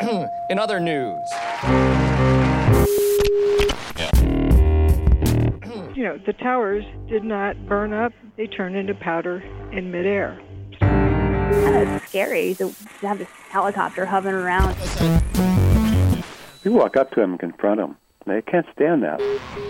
In other news. The towers did not burn up. They turned into powder in midair. It's scary to have this helicopter hovering around. You walk up to them and confront them. They can't stand that.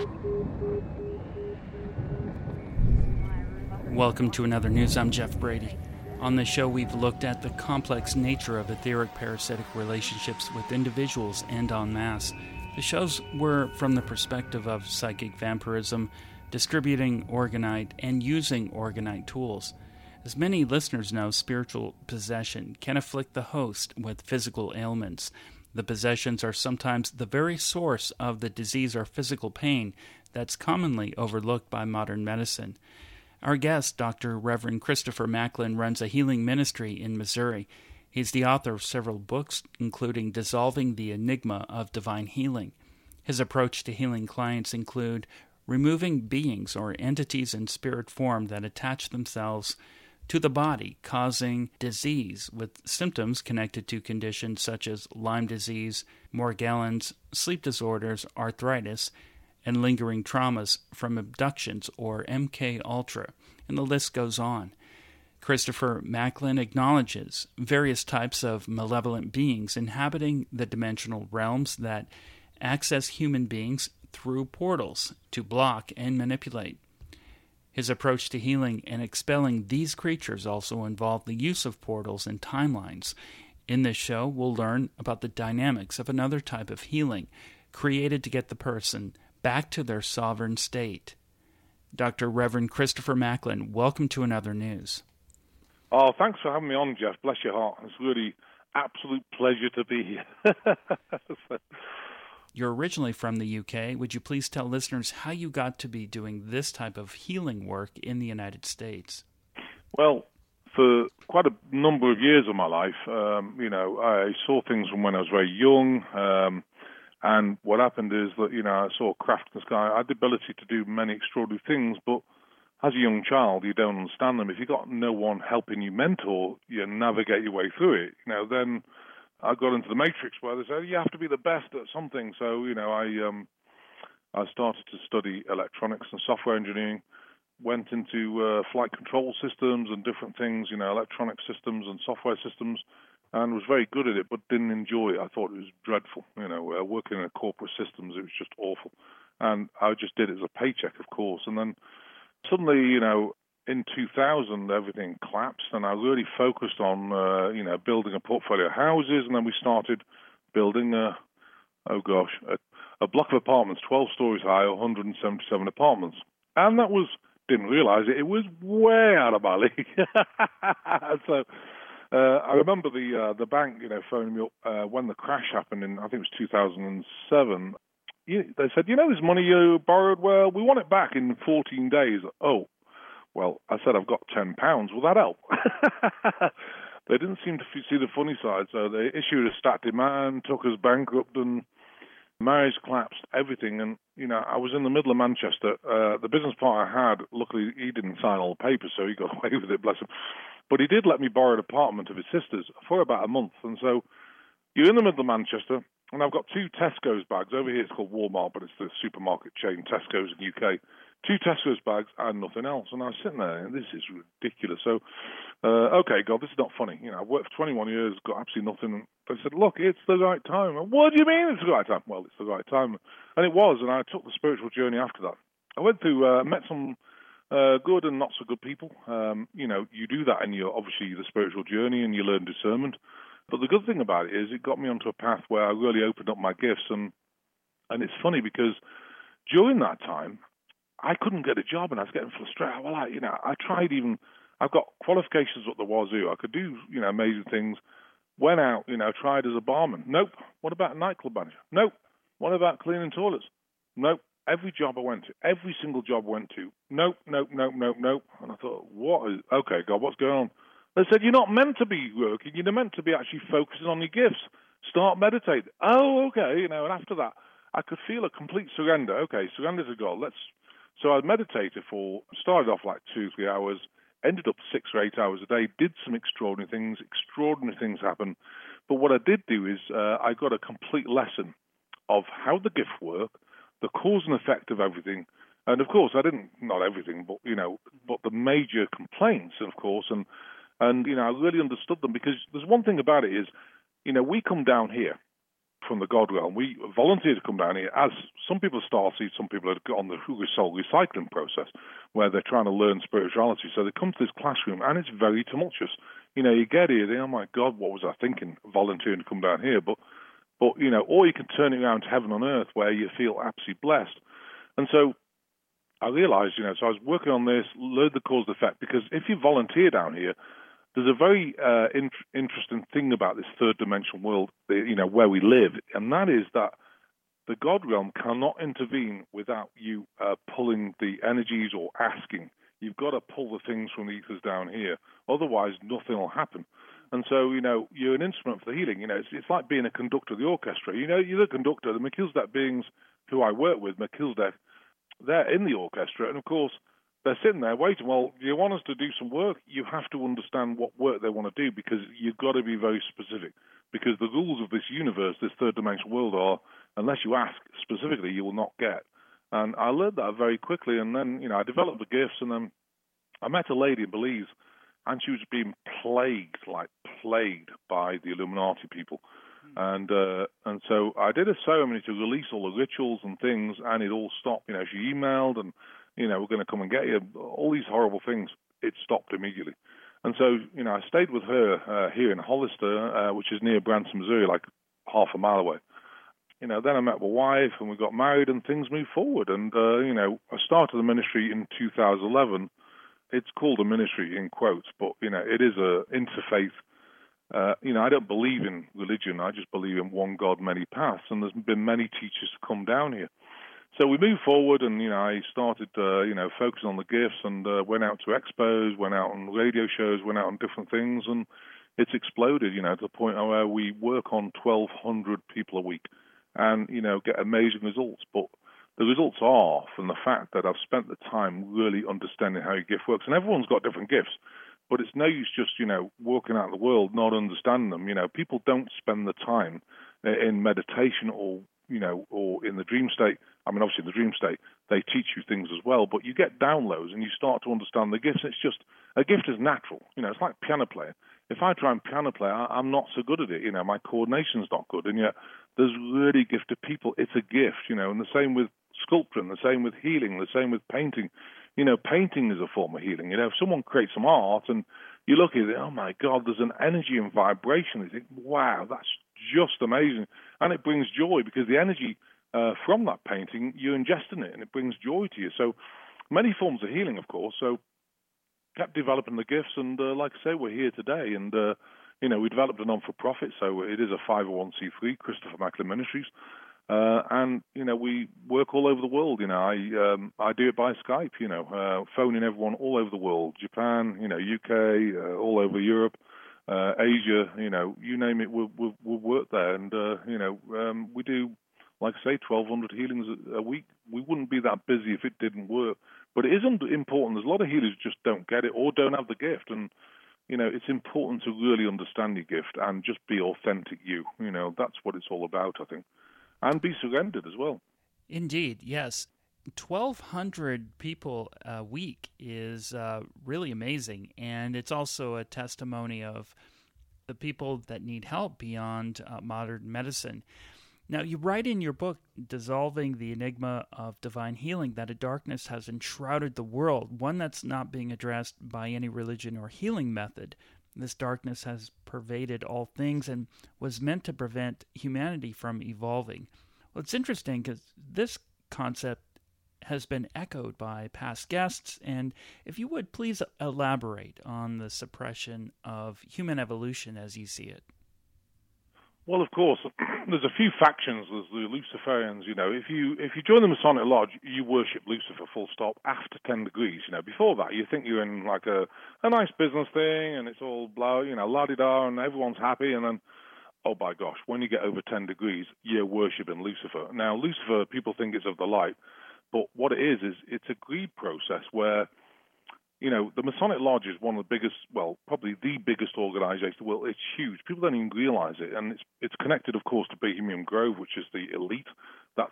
Welcome to Another News. I'm Jeff Brady. On this show, we've looked at the complex nature of etheric parasitic relationships with individuals and en masse. The shows were from the perspective of psychic vampirism, distributing orgonite, and using orgonite tools. As many listeners know, spiritual possession can afflict the host with physical ailments. The possessions are sometimes the very source of the disease or physical pain that's commonly overlooked by modern medicine. Our guest, Dr. Reverend Christopher Macklin, runs a healing ministry in Missouri. He's the author of several books, including Dissolving the Enigma of Divine Healing. His approach to healing clients include removing beings or entities in spirit form that attach themselves to the body, causing disease with symptoms connected to conditions such as Lyme disease, Morgellons, sleep disorders, arthritis, and lingering traumas from abductions or MK Ultra, and the list goes on. Christopher Macklin acknowledges various types of malevolent beings inhabiting the dimensional realms that access human beings through portals to block and manipulate. His approach to healing and expelling these creatures also involve the use of portals and timelines. In this show, we'll learn about the dynamics of another type of healing created to get the person back to their sovereign state. Dr. Reverend Christopher Macklin, welcome to Another News. Oh, thanks for having me on, Jeff. Bless your heart. It's really absolute pleasure to be here. You're originally from the UK. Would you please tell listeners how you got to be doing this type of healing work in the United States? Well, for quite a number of years of my life, I saw things from when I was very young, and what happened is that, I saw a craft in the sky. I had the ability to do many extraordinary things, but as a young child, you don't understand them. If you've got no one helping you mentor, you navigate your way through it. Then I got into the matrix where they said you have to be the best at something. So, I started to study electronics and software engineering, went into flight control systems and different things, electronic systems and software systems, and was very good at it, but didn't enjoy it. I thought it was dreadful. Working in a corporate systems, it was just awful. And I just did it as a paycheck, of course. And then suddenly, in 2000, everything collapsed, and I really focused on, building a portfolio of houses, and then we started building a block of apartments, 12 stories high, 177 apartments. And that didn't realize it was way out of my league. So I remember the bank, phoning me up when the crash happened in, I think it was 2007. They said, this money you borrowed, well, we want it back in 14 days. Oh, well, I said, I've got £10. Will that help? They didn't seem to see the funny side, so they issued a stat demand, took us bankrupt, and marriage collapsed, everything. And, I was in the middle of Manchester. The business partner I had, luckily, he didn't sign all the papers, so he got away with it, bless him. But he did let me borrow an apartment of his sister's for about a month. And so you're in the middle of Manchester, and I've got 2 Tesco's bags. Over here it's called Walmart, but it's the supermarket chain, Tesco's in the UK. 2 Tesco's bags and nothing else. And I was sitting there, and this is ridiculous. So, okay, God, this is not funny. I've worked for 21 years, got absolutely nothing. They said, look, it's the right time. What do you mean it's the right time? Well, it's the right time. And it was, and I took the spiritual journey after that. I went through, met some good and not so good people. You do that in obviously the spiritual journey, and you learn discernment. But the good thing about it is it got me onto a path where I really opened up my gifts. And it's funny because during that time, I couldn't get a job, and I was getting frustrated. Well, I tried even, I've got qualifications at the wazoo. I could do, amazing things. Went out, tried as a barman. Nope. What about a nightclub manager? Nope. What about cleaning toilets? Nope. Every job I went to, every single job I went to, nope. And I thought, okay, God, what's going on? They said, you're not meant to be working. You're meant to be actually focusing on your gifts. Start meditating. Oh, okay, and after that, I could feel a complete surrender. Okay, surrender to God. So I meditated started off like 2-3 hours, ended up 6 or 8 hours a day, did some extraordinary things happened. But what I did do is I got a complete lesson of how the gifts work, the cause and effect of everything. And of course, I didn't, not everything, but, but the major complaints, of course, and I really understood them, because there's one thing about it is, we come down here from the God realm. We volunteer to come down here, as some people are starseed, some people are on the soul recycling process, where they're trying to learn spirituality. So they come to this classroom, and it's very tumultuous. You get here, oh my God, what was I thinking, volunteering to come down here? But or you can turn it around to heaven on earth, where you feel absolutely blessed. And so I realized, so I was working on this, learned the cause and effect, because if you volunteer down here, there's a very interesting thing about this third dimensional world, where we live, and that is that the God realm cannot intervene without you pulling the energies or asking. You've got to pull the things from the ethers down here, otherwise nothing will happen. And so, you're an instrument for the healing. It's like being a conductor of the orchestra. You're the conductor. The Melchizedek beings who I work with, Melchizedek, they're in the orchestra, and of course, they're sitting there waiting. Well, you want us to do some work, you have to understand what work they want to do, because you've got to be very specific. Because the rules of this universe, this third dimensional world, are, unless you ask specifically, you will not get. And I learned that very quickly, and then, I developed the gifts, and then I met a lady in Belize, and she was being plagued by the Illuminati people. And so I did a ceremony to release all the rituals and things, and it all stopped. She emailed, and, we're going to come and get you, all these horrible things. It stopped immediately. And so, I stayed with her here in Hollister, which is near Branson, Missouri, like half a mile away. Then I met my wife, and we got married, and things moved forward. And, I started the ministry in 2011. It's called a ministry in quotes, but, it is a interfaith. I don't believe in religion. I just believe in one God, many paths. And there's been many teachers to come down here. So we moved forward, and, I started, focusing on the gifts, and went out to expos, went out on radio shows, went out on different things, and it's exploded, to the point where we work on 1,200 people a week and, get amazing results. But the results are from the fact that I've spent the time really understanding how your gift works. And everyone's got different gifts, but it's no use just, walking out in the world, not understanding them. People don't spend the time in meditation or in the dream state. I mean, obviously in the dream state, they teach you things as well, but you get downloads and you start to understand the gifts. It's just, a gift is natural. It's like piano playing. If I try and piano play, I'm not so good at it. My coordination's not good. And yet there's really gifted people. It's a gift, and the same with sculpturing, the same with healing, the same with painting. Painting is a form of healing. If someone creates some art and you look at it, oh my God, there's an energy and vibration. You think, wow, that's just amazing. And it brings joy, because the energy from that painting, you're ingesting it, and it brings joy to you. So many forms of healing, of course. So kept developing the gifts, and like I say, we're here today. And, we developed a non-for-profit, so it is a 501c3, Christopher Macklin Ministries. And, we work all over the world. I do it by Skype, phoning everyone all over the world, Japan, UK, all over Europe, Asia, you name it, we'll work there. And, we do, like I say, 1,200 healings a week. We wouldn't be that busy if it didn't work. But it is important. There's a lot of healers who just don't get it or don't have the gift. And, it's important to really understand your gift and just be authentic you. That's what it's all about, I think. And be surrendered as well. Indeed, yes. 1,200 people a week is really amazing, and it's also a testimony of the people that need help beyond modern medicine. Now, you write in your book, Dissolving the Enigma of Divine Healing, that a darkness has enshrouded the world, one that's not being addressed by any religion or healing method. This darkness has pervaded all things and was meant to prevent humanity from evolving. Well, it's interesting because this concept has been echoed by past guests, and if you would, please elaborate on the suppression of human evolution as you see it. Well, of course, there's a few factions. There's the Luciferians. If you join the Masonic Lodge, you worship Lucifer, full stop, after 10 degrees. Before that, you think you're in like a nice business thing, and it's all blah, la-di-da, and everyone's happy, and then, oh my gosh, when you get over 10 degrees, you're worshiping Lucifer. Now, Lucifer, people think it's of the light, but what it is it's a greed process where the Masonic Lodge is one of the biggest, well, probably the biggest organization in the world. It's huge. People don't even realize it. And it's connected, of course, to Bohemian Grove, which is the elite. That's,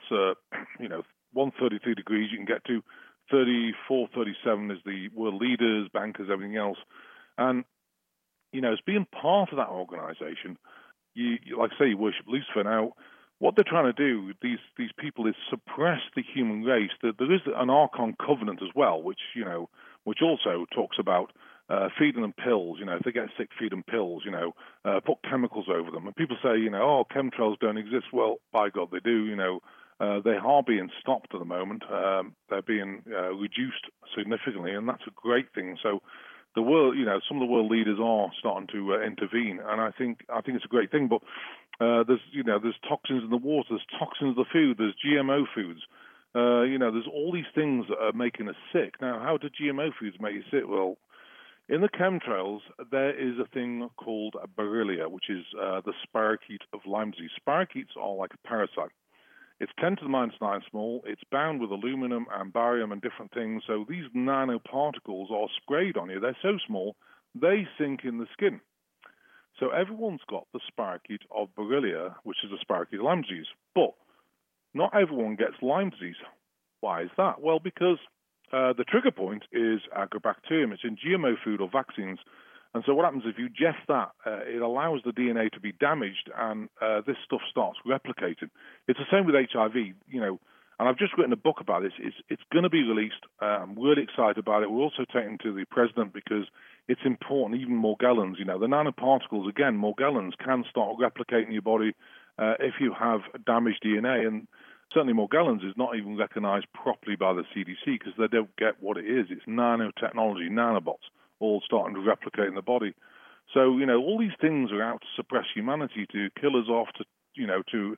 133 degrees you can get to. 34, 37 is the world leaders, bankers, everything else. And, as being part of that organization, you like I say, you worship Lucifer. Now, what they're trying to do, these people, is suppress the human race. There is an Archon covenant as well, which also talks about feeding them pills. If they get sick, feed them pills. Put chemicals over them. And people say, chemtrails don't exist. Well, by God, they do. They are being stopped at the moment. They're being reduced significantly, and that's a great thing. So the world, some of the world leaders are starting to intervene, and I think it's a great thing. But there's toxins in the water, there's toxins in the food, there's GMO foods. There's all these things that are making us sick. Now, how do GMO foods make you sick? Well, in the chemtrails, there is a thing called Borrelia, which is the spirochete of Lyme disease. Spirochetes are like a parasite. It's 10 to the minus 9 small. It's bound with aluminum and barium and different things. So these nanoparticles are sprayed on you. They're so small, they sink in the skin. So everyone's got the spirochete of Borrelia, which is a spirochete of Lyme disease. But not everyone gets Lyme disease. Why is that? Well, because the trigger point is agrobacterium. It's in GMO food or vaccines. And so what happens if you ingest that? It allows the DNA to be damaged, and this stuff starts replicating. It's the same with HIV, and I've just written a book about this. It's going to be released. I'm really excited about it. We're also taking it to the president because it's important, even Morgellons. The nanoparticles, again, Morgellons can start replicating in your body if you have damaged DNA. And certainly Morgellons is not even recognized properly by the CDC because they don't get what it is. It's nanotechnology, nanobots, all starting to replicate in the body. So, all these things are out to suppress humanity, to kill us off, to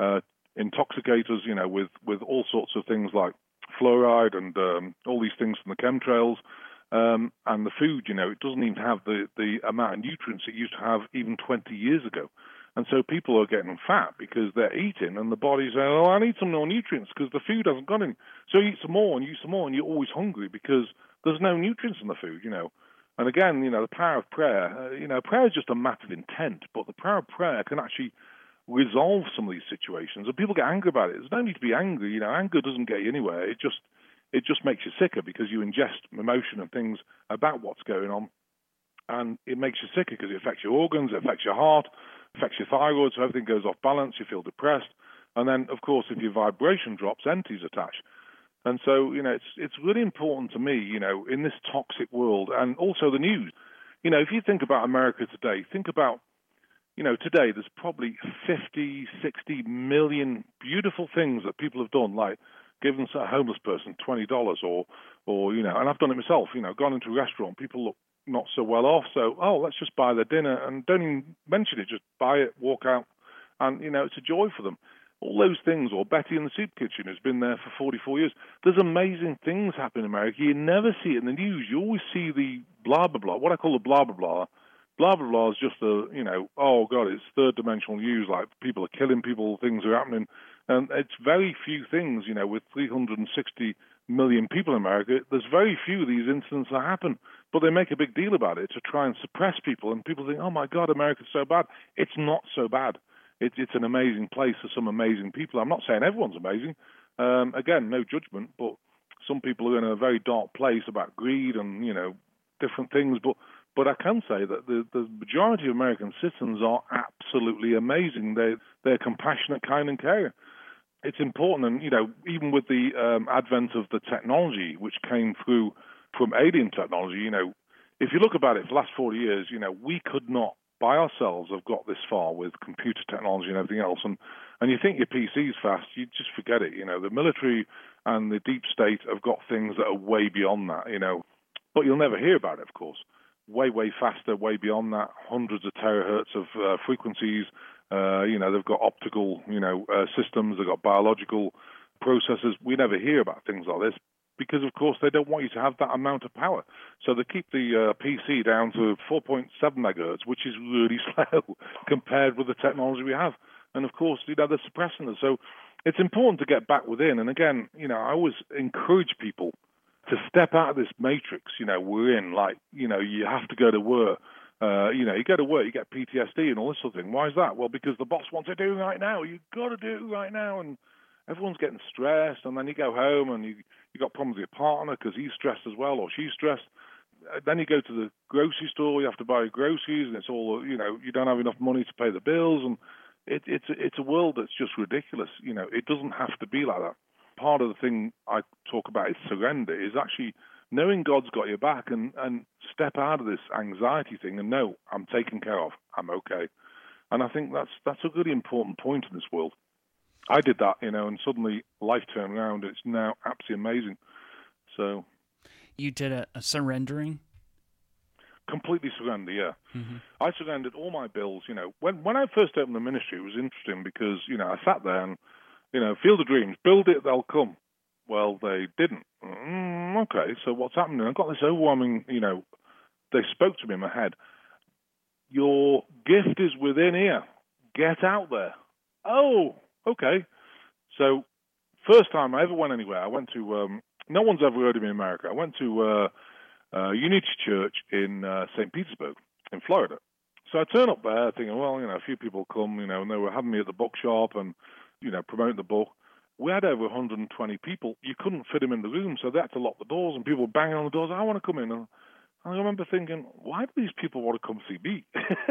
intoxicate us, with all sorts of things like fluoride and all these things from the chemtrails. And the food, it doesn't even have the amount of nutrients it used to have even 20 years ago. And so people are getting fat because they're eating, and the body's saying, I need some more nutrients because the food hasn't gone in. So you eat some more, and you're always hungry because there's no nutrients in the food, And again, the power of prayer, prayer is just a matter of intent, but the power of prayer can actually resolve some of these situations. And people get angry about it. There's no need to be angry. Anger doesn't get you anywhere. It just makes you sicker because you ingest emotion and things about what's going on. And it makes you sicker because it affects your organs, it affects your heart, affects your thyroid, so everything goes off balance, you feel depressed. And then, of course, if your vibration drops, entities attach. And so, it's really important to me, in this toxic world, and also the news. If you think about America today, think about, today there's probably 50, 60 million beautiful things that people have done, like giving a homeless person $20 or and I've done it myself, gone into a restaurant, people look not so well off, so, let's just buy their dinner, and don't even mention it, just buy it, walk out, and, it's a joy for them. All those things, or Betty in the Soup Kitchen, who's been there for 44 years. There's amazing things happen in America. You never see it in the news. You always see the blah, blah, blah, what I call the blah, blah, blah. Blah, blah, blah is just oh, God, it's third-dimensional news, like people are killing people, things are happening. And it's very few things, with 360 million people in America, there's very few of these incidents that happen. But they make a big deal about it to try and suppress people. And people think, oh, my God, America's so bad. It's not so bad. It's an amazing place for some amazing people. I'm not saying everyone's amazing. Again, no judgment, but some people are in a very dark place about greed and, different things. But I can say that the majority of American citizens are absolutely amazing. They're compassionate, kind, and caring. It's important, and, even with the advent of the technology, which came through from alien technology, if you look about it, for the last 40 years, we could not by ourselves have got this far with computer technology and everything else. And you think your PC's fast, you just forget it. The military and the deep state have got things that are way beyond that, But you'll never hear about it, of course. Way, way faster, way beyond that, hundreds of terahertz of frequencies. They've got optical, systems. They've got biological processors. We never hear about things like this, because, of course, they don't want you to have that amount of power. So they keep the PC down to 4.7 megahertz, which is really slow compared with the technology we have. And, of course, they're suppressing us. So it's important to get back within. And, again, I always encourage people to step out of this matrix, we're in, like, you have to go to work. You go to work, you get PTSD and all this sort of thing. Why is that? Well, because the boss wants to do it right now. You've got to do it right now. And everyone's getting stressed. And then you go home and you got problems with your partner because he's stressed as well or she's stressed. Then you go to the grocery store, you have to buy groceries, and it's all, you don't have enough money to pay the bills. And it's a world that's just ridiculous. It doesn't have to be like that. Part of the thing I talk about is surrender, is actually knowing God's got your back and step out of this anxiety thing and know I'm taken care of, I'm okay. And I think that's a really important point in this world. I did that, and suddenly life turned around. It's now absolutely amazing. So, you did a surrendering? Completely surrender, yeah. Mm-hmm. I surrendered all my bills. When I first opened the ministry, it was interesting because I sat there and Field of Dreams, build it, they'll come. Well, they didn't. Okay, so what's happening? I got this overwhelming, they spoke to me in my head. Your gift is within here. Get out there. Oh, okay. So, first time I ever went anywhere, I went to, no one's ever heard of me in America. I went to Unity Church in St. Petersburg in Florida. So I turn up there thinking, well, a few people come, and they were having me at the bookshop and, promoting the book. We had over 120 people. You couldn't fit them in the room, so they had to lock the doors, and people were banging on the doors. I want to come in. And I remember thinking, why do these people want to come see me?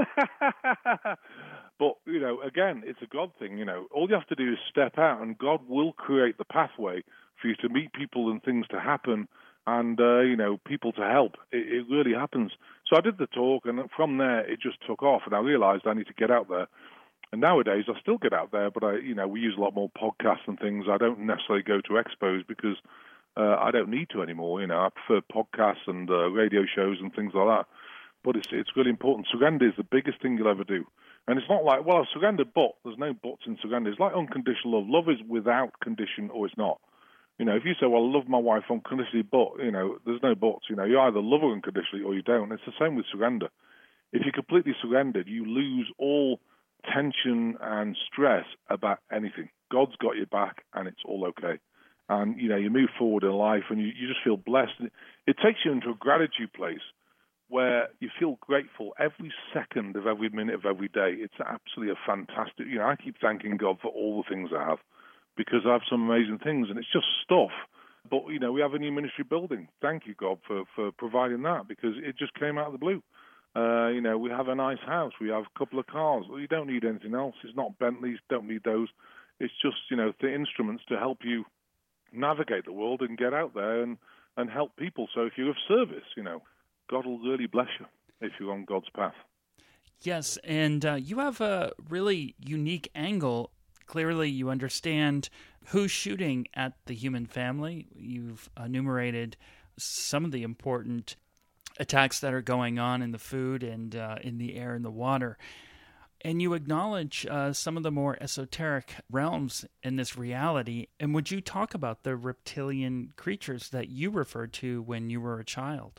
But, again, it's a God thing. All you have to do is step out, and God will create the pathway for you to meet people and things to happen and, people to help. It really happens. So I did the talk, and from there, it just took off, and I realized I need to get out there. And nowadays, I still get out there, but we use a lot more podcasts and things. I don't necessarily go to expos because I don't need to anymore. I prefer podcasts and radio shows and things like that. But it's really important. Surrender is the biggest thing you'll ever do. And it's not like, well, I've surrendered, but there's no buts in surrender. It's like unconditional love. Love is without condition or it's not. If you say, well, I love my wife unconditionally, but, there's no buts. You either love her unconditionally or you don't. It's the same with surrender. If you're completely surrendered, you lose all tension and stress about anything. God's got your back and it's all okay. And, you move forward in life and you just feel blessed. It takes you into a gratitude place where you feel grateful every second of every minute of every day. It's absolutely a fantastic, I keep thanking God for all the things I have because I have some amazing things and it's just stuff. But, we have a new ministry building. Thank you, God, for providing that because it just came out of the blue. We have a nice house. We have a couple of cars. You don't need anything else. It's not Bentleys. Don't need those. It's just, the instruments to help you navigate the world and get out there and help people. So if you're of service, God will really bless you if you're on God's path. Yes, and you have a really unique angle. Clearly, you understand who's shooting at the human family. You've enumerated some of the important attacks that are going on in the food and in the air and the water. And you acknowledge some of the more esoteric realms in this reality. And would you talk about the reptilian creatures that you referred to when you were a child?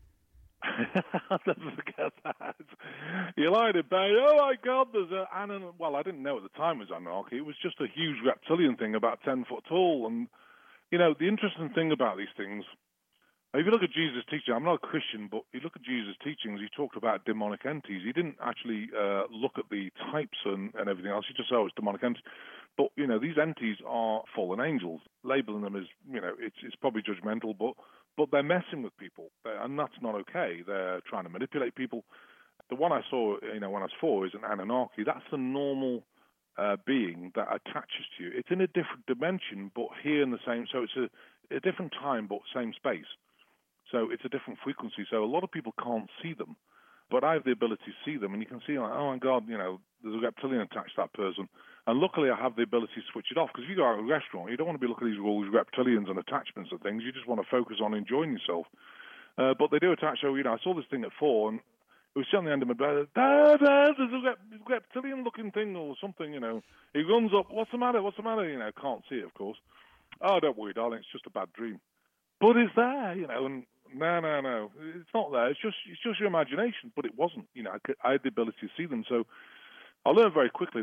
I'll never forget that. You lied about, oh my God, there's well, I didn't know at the time it was Anunnaki. It was just a huge reptilian thing about 10 foot tall. And, the interesting thing about these things, if you look at Jesus' teaching, I'm not a Christian, but you look at Jesus' teachings, he talked about demonic entities. He didn't actually look at the types and everything else. He just said, it's demonic entities. But, these entities are fallen angels. Labeling them as, it's probably judgmental, but they're messing with people, and that's not okay. They're trying to manipulate people. The one I saw, when I was 4, is an Anunnaki. That's the normal being that attaches to you. It's in a different dimension, but here in the same, so it's a different time, but same space. So it's a different frequency. So a lot of people can't see them, but I have the ability to see them, and you can see, like, oh my God, there's a reptilian attached to that person. And luckily I have the ability to switch it off, because if you go out to a restaurant, you don't want to be looking at all these reptilians and attachments and things. You just want to focus on enjoying yourself. But they do attach. So, I saw this thing at 4, and it was on the end of my bed. Dad, there's a reptilian-looking thing or something, He runs up. What's the matter? Can't see it, of course. Oh, don't worry, darling. It's just a bad dream. But it's there, and no. It's not there. It's just your imagination. But it wasn't. I had the ability to see them. So I learned very quickly that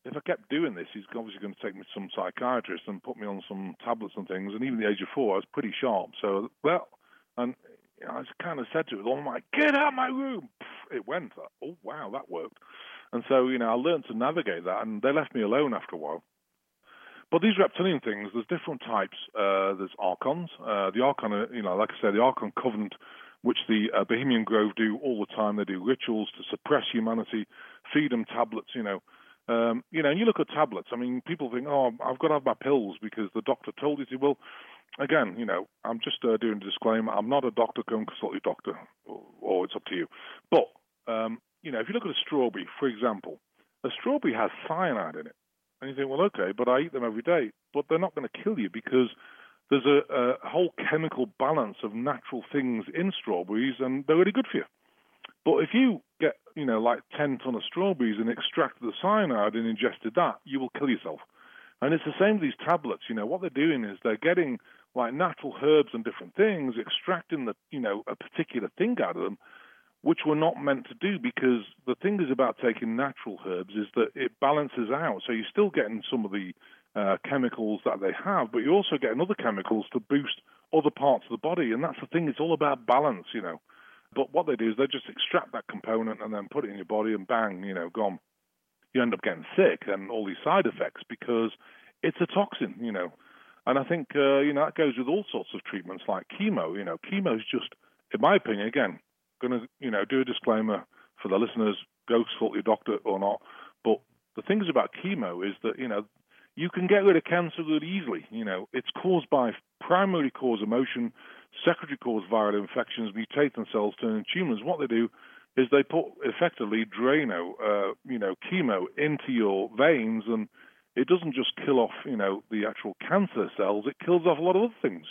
if I kept doing this, he's obviously going to take me to some psychiatrist and put me on some tablets and things. And even at the age of 4, I was pretty sharp. So, and I just kind of said to it, I'm like, get out of my room. It went. Oh, wow, that worked. And so, I learned to navigate that, and they left me alone after a while. But these reptilian things, there's different types. There's Archons. The Archon, like I said, the Archon Covenant, which the Bohemian Grove do all the time. They do rituals to suppress humanity, feed them tablets, and you look at tablets. I mean, people think, I've got to have my pills because the doctor told you to. Well, again, I'm just doing a disclaimer. I'm not a doctor. Go and consult your doctor, or it's up to you. But, if you look at a strawberry, for example, a strawberry has cyanide in it. And you think, well, okay, but I eat them every day. But they're not going to kill you because there's a whole chemical balance of natural things in strawberries, and they're really good for you. But if you get, like 10 ton of strawberries and extracted the cyanide and ingested that, you will kill yourself. And it's the same with these tablets. What they're doing is they're getting like natural herbs and different things, extracting a particular thing out of them, which we're not meant to do, because the thing is about taking natural herbs is that it balances out. So you're still getting some of the chemicals that they have, but you're also getting other chemicals to boost other parts of the body. And that's the thing. It's all about balance, But what they do is they just extract that component and then put it in your body and bang, gone. You end up getting sick and all these side effects because it's a toxin, And I think, that goes with all sorts of treatments like chemo. Chemo is just, in my opinion, again, going to, do a disclaimer for the listeners, go consult your doctor or not. But the things about chemo is that, you can get rid of cancer really easily. It's caused by primary cause of motion, secondary cause viral infections, mutate in cells, turn into tumors. What they do is they put effectively Drano, chemo into your veins, and it doesn't just kill off, the actual cancer cells. It kills off a lot of other things,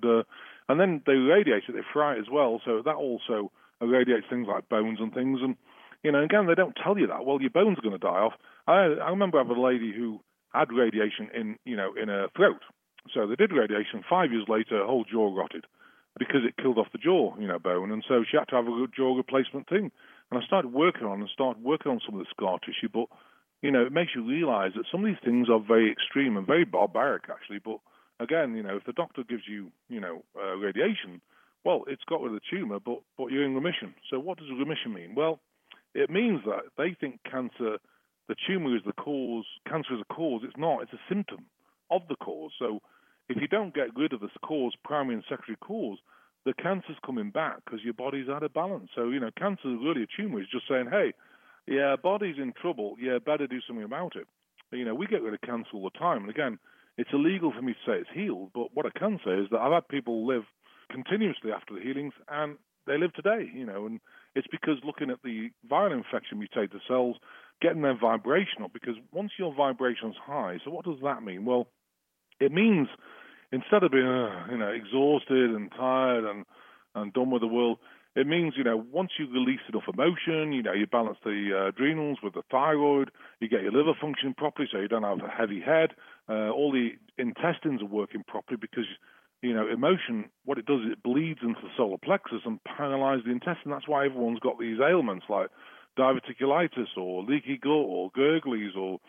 and then they irradiate it, they fry it as well. So that also irradiates things like bones and things. And, again, they don't tell you that. Well, your bones are going to die off. I remember having a lady who had radiation in her throat. So they did radiation. 5 years later, her whole jaw rotted because it killed off the jaw, bone. And so she had to have a jaw replacement thing. And I started working on some of the scar tissue. But, it makes you realize that some of these things are very extreme and very barbaric, actually. But, again, if the doctor gives you, radiation, well, it's got rid of the tumor, but you're in remission. So what does remission mean? Well, it means that they think the tumor is the cause, cancer is a cause. It's not. It's a symptom of the cause. So if you don't get rid of the cause, primary and secondary cause, the cancer's coming back because your body's out of balance. So, cancer is really a tumor. It's just saying, hey, yeah, body's in trouble. Yeah, better do something about it. We get rid of cancer all the time. And again, it's illegal for me to say it's healed, but what I can say is that I've had people live continuously after the healings, and they live today, and it's because looking at the viral infection mutate the cells, getting their vibration up, because once your vibration's high, so what does that mean? Well, it means instead of being, exhausted and tired and done with the world, it means, once you release enough emotion, you balance the adrenals with the thyroid, you get your liver functioning properly so you don't have a heavy head, all the intestines are working properly because, emotion, what it does is it bleeds into the solar plexus and paralyzes the intestine. That's why everyone's got these ailments like diverticulitis or leaky gut or gurglies or,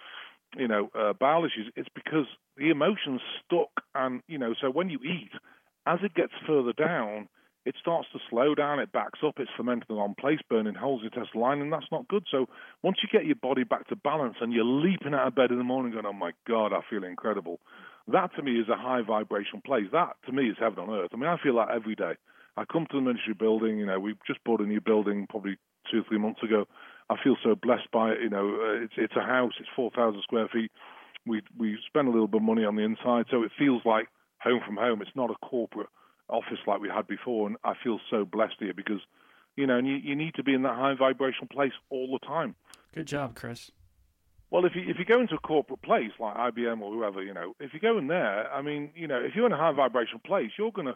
bowel issues. It's because the emotion's stuck. And, so when you eat, as it gets further down, it starts to slow down, it backs up, it's fermenting in the wrong place, burning holes in the intestinal lining, and that's not good. So once you get your body back to balance and you're leaping out of bed in the morning going, oh my God, I feel incredible, that to me is a high vibration place. That to me is heaven on earth. I mean, I feel that every day. I come to the ministry building, we've just bought a new building probably 2 or 3 months ago. I feel so blessed by it. It's a house, it's 4,000 square feet. We spend a little bit of money on the inside, so it feels like home from home. It's not a corporate office like we had before, and I feel so blessed here because, and you need to be in that high vibration place all the time. Good job, Chris. Well, if you go into a corporate place like IBM or whoever, if you go in there, I mean, if you're in a high vibration place, you're gonna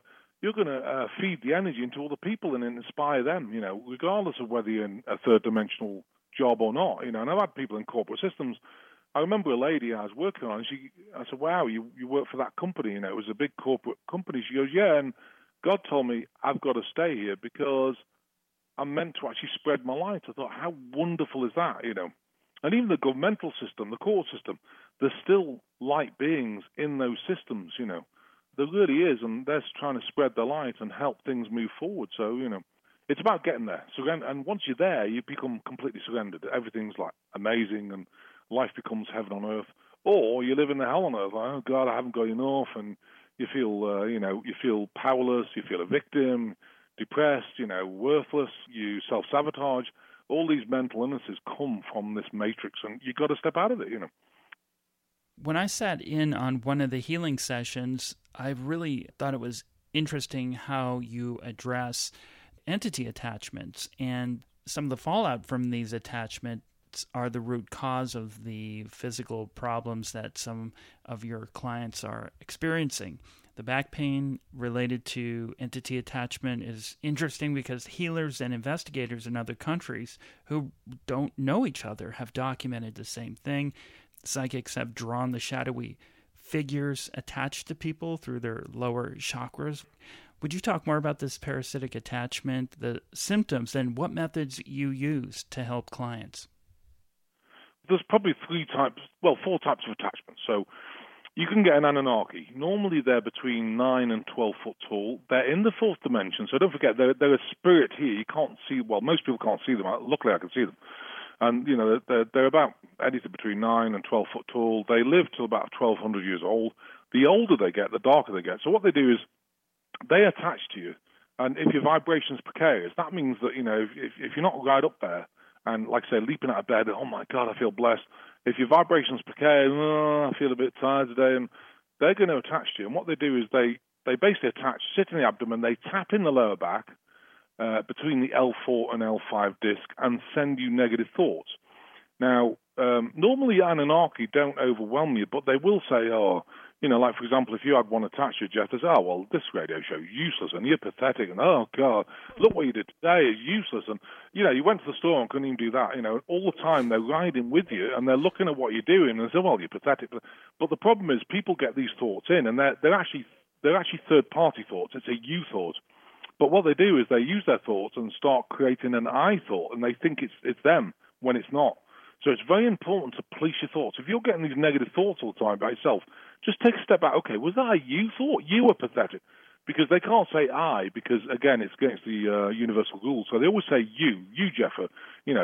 feed the energy into all the people and inspire them, regardless of whether you're in a third dimensional job or not. And I've had people in corporate systems. I remember a lady I was working on, and I said, wow, you work for that company, it was a big corporate company. She goes, yeah, and God told me I've got to stay here because I'm meant to actually spread my light. I thought, how wonderful is that, And even the governmental system, the court system, there's still light beings in those systems, you know. There really is, and they're trying to spread the light and help things move forward. So, you know, it's about getting there. And once you're there, you become completely surrendered. Everything's like amazing, and life becomes heaven on earth. Or you live in the hell on earth. Like, oh God, I haven't got enough, and you feel, you feel powerless. You feel a victim, depressed, worthless. You self-sabotage. All these mental illnesses come from this matrix, and you've got to step out of it. When I sat in on one of the healing sessions, I really thought it was interesting how you address entity attachments, and some of the fallout from these attachments are the root cause of the physical problems that some of your clients are experiencing. The back pain related to entity attachment is interesting because healers and investigators in other countries who don't know each other have documented the same thing. Psychics have drawn the shadowy figures attached to people through their lower chakras. Would you talk more about this parasitic attachment, the symptoms, and what methods you use to help clients? There's probably four types of attachments. So you can get an Anunnaki. Normally they're between 9 and 12 foot tall. They're in the fourth dimension, so don't forget, they're a spirit here. You can't see, most people can't see them. Luckily I can see them. And, they're about anything between 9 and 12 foot tall. They live till about 1,200 years old. The older they get, the darker they get. So what they do is they attach to you. And if your vibration's precarious, that means that, if you're not right up there, and like I say, leaping out of bed, oh my God, I feel blessed. If your vibration's precarious, I feel a bit tired today, and they're going to attach to you. And what they do is they basically attach, sit in the abdomen, they tap in the lower back, between the L4 and L5 disc, and send you negative thoughts. Now, normally Anunnaki don't overwhelm you, but they will say, like, for example, if you had one attached to you, Jeff, they say, this radio show is useless, and you're pathetic, and oh, God, look what you did today is useless, and, you went to the store and couldn't even do that. All the time they're riding with you, and they're looking at what you're doing, and they say, well, you're pathetic. But the problem is people get these thoughts in, and they're actually third-party thoughts. It's a you thought. But what they do is they use their thoughts and start creating an I thought, and they think it's them when it's not. So it's very important to police your thoughts. If you're getting these negative thoughts all the time by yourself, just take a step back. Okay, was that a you thought? You were pathetic. Because they can't say I, because, again, it's against the universal rules. So they always say you, Jeffer, you.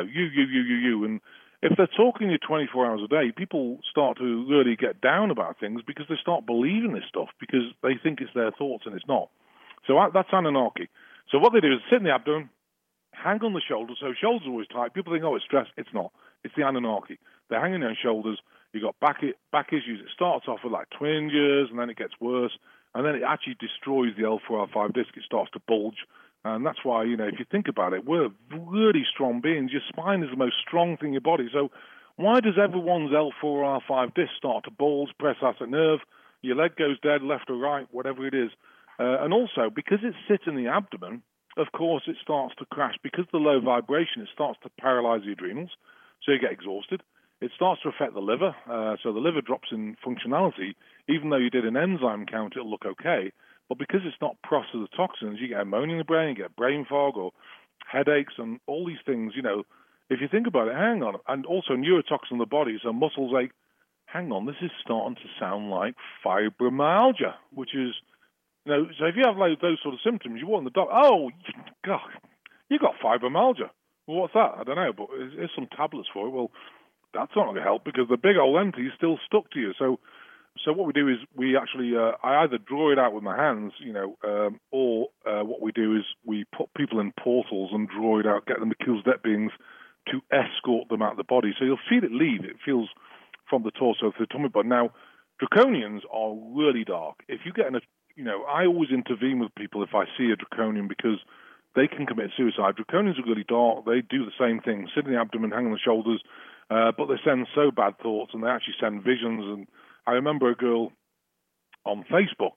And if they're talking to you 24 hours a day, people start to really get down about things because they start believing this stuff because they think it's their thoughts and it's not. So that's Anunnaki. So what they do is sit in the abdomen, hang on the shoulders. So shoulders are always tight. People think, it's stress. It's not. It's the Anunnaki. They're hanging on shoulders. You've got back issues. It starts off with like twinges, and then it gets worse. And then it actually destroys the L4, L5 disc. It starts to bulge. And that's why, if you think about it, we're really strong beings. Your spine is the most strong thing in your body. So why does everyone's L4, L5 disc start to bulge, press sciatic nerve, your leg goes dead, left or right, whatever it is? And also, because it sits in the abdomen, of course, it starts to crash. Because of the low vibration, it starts to paralyze the adrenals, so you get exhausted. It starts to affect the liver, so the liver drops in functionality. Even though you did an enzyme count, it'll look okay. But because it's not processing the toxins, you get ammonia in the brain, you get brain fog or headaches and all these things. If you think about it, hang on. And also neurotoxin in the body, so muscles ache. Hang on, this is starting to sound like fibromyalgia, which is... so if you have those sort of symptoms, you want the doctor, God, you got fibromyalgia. Well, what's that? I don't know, but there's some tablets for it. Well, that's not going to help because the big old entity is still stuck to you. So what we do is we actually, I either draw it out with my hands, or what we do is we put people in portals and draw it out, get them to kill dead beings to escort them out of the body. So you'll feel it leave. It feels from the torso to the tummy. But now, draconians are really dark. If you get in I always intervene with people if I see a draconian because they can commit suicide. Draconians are really dark. They do the same thing, sit in the abdomen, hang on the shoulders, but they send so bad thoughts and they actually send visions. And I remember a girl on Facebook.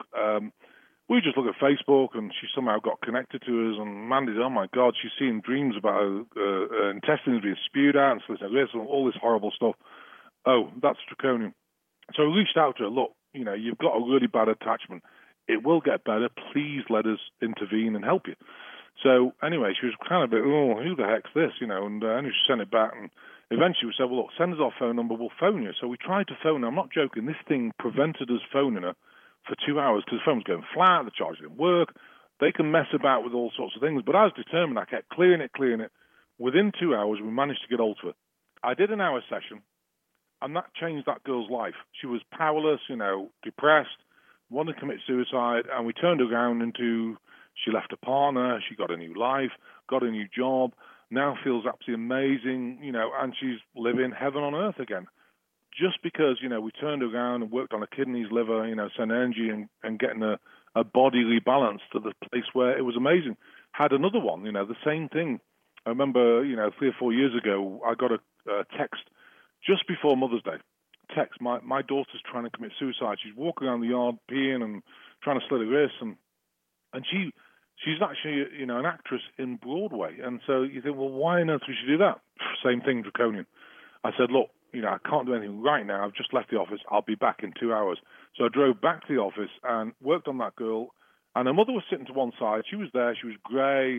We just look at Facebook and she somehow got connected to us and Mandy's, oh my God, she's seeing dreams about her intestines being spewed out and all this horrible stuff. Oh, that's draconian. So we reached out to her, look, you've got a really bad attachment. It will get better. Please let us intervene and help you. So anyway, she was kind of a bit, oh, who the heck's this, and anyway, she sent it back, and eventually we said, well, look, send us our phone number, we'll phone you. So we tried to phone her. I'm not joking. This thing prevented us phoning her for 2 hours because the phone was going flat, the charger didn't work. They can mess about with all sorts of things, but I was determined. I kept clearing it. Within 2 hours, we managed to get hold of her. I did an hour session, and that changed that girl's life. She was powerless, depressed, wanted to commit suicide, and we turned her around into, she left a partner, she got a new life, got a new job, now feels absolutely amazing, and she's living heaven on earth again. Just because, we turned her around and worked on her kidneys, liver, sent energy and getting a body rebalanced to the place where it was amazing. Had another one, the same thing. I remember, 3 or 4 years ago, I got a text just before Mother's Day. Text, my daughter's trying to commit suicide. She's walking around the yard peeing and trying to slit her wrists, and she's actually, an actress in Broadway. And so you think, well, why on earth would she do that? Same thing, draconian. I said, look, I can't do anything right now. I've just left the office. I'll be back in 2 hours. So I drove back to the office and worked on that girl. And her mother was sitting to one side. She was there. She was grey,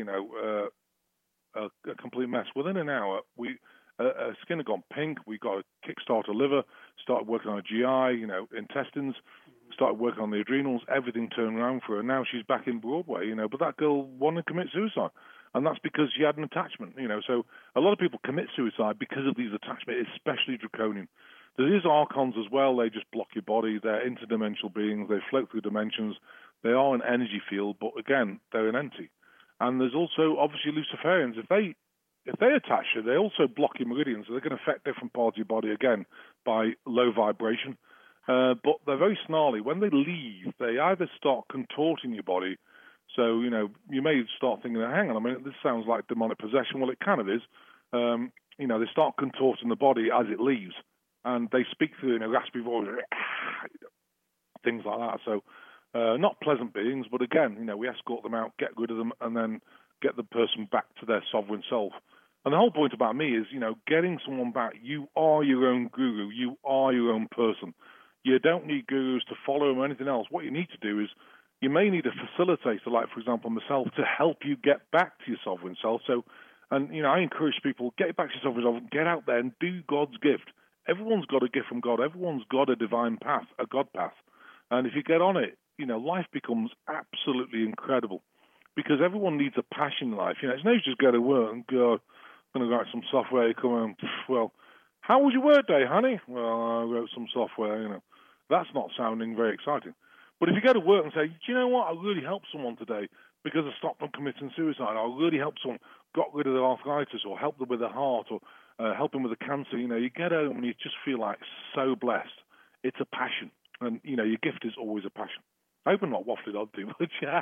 a complete mess. Within an hour, her skin had gone pink. We got a kickstart her liver, started working on her GI, intestines, started working on the adrenals. Everything turned around for her. Now she's back in Broadway, but that girl wanted to commit suicide. And that's because she had an attachment, So a lot of people commit suicide because of these attachments, especially draconian. There is archons as well. They just block your body. They're interdimensional beings. They float through dimensions. They are an energy field, but again, they're an entity. And there's also, obviously, Luciferians. If they attach you, they also block your meridians. So they can affect different parts of your body, again, by low vibration. But they're very snarly. When they leave, they either start contorting your body. So, you may start thinking, hang on a minute, this sounds like demonic possession. Well, it kind of is. They start contorting the body as it leaves. And they speak through in a raspy voice, things like that. So, not pleasant beings, but again, we escort them out, get rid of them, and then get the person back to their sovereign self. And the whole point about me is, getting someone back. You are your own guru. You are your own person. You don't need gurus to follow them or anything else. What you need to do is, you may need a facilitator, like, for example, myself, to help you get back to your sovereign self. So, and, I encourage people, get back to your sovereign self, get out there and do God's gift. Everyone's got a gift from God. Everyone's got a divine path, a God path. And if you get on it, life becomes absolutely incredible because everyone needs a passion in life. It's no just go to work and go, I'm going to write some software, come on, well, how was your work day, honey? Well, I wrote some software, That's not sounding very exciting. But if you go to work and say, do you know what, I really helped someone today because I stopped them committing suicide, I really helped someone, got rid of their arthritis or helped them with their heart or help them with a cancer, you get home and you just feel like so blessed. It's a passion. And, your gift is always a passion. I hope I'm not waffling on too